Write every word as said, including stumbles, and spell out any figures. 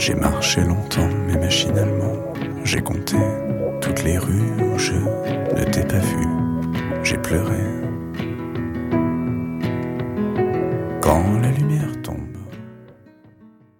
J'ai marché longtemps, mais machinalement, j'ai compté toutes les rues où je ne t'ai pas vu. J'ai pleuré quand la lumière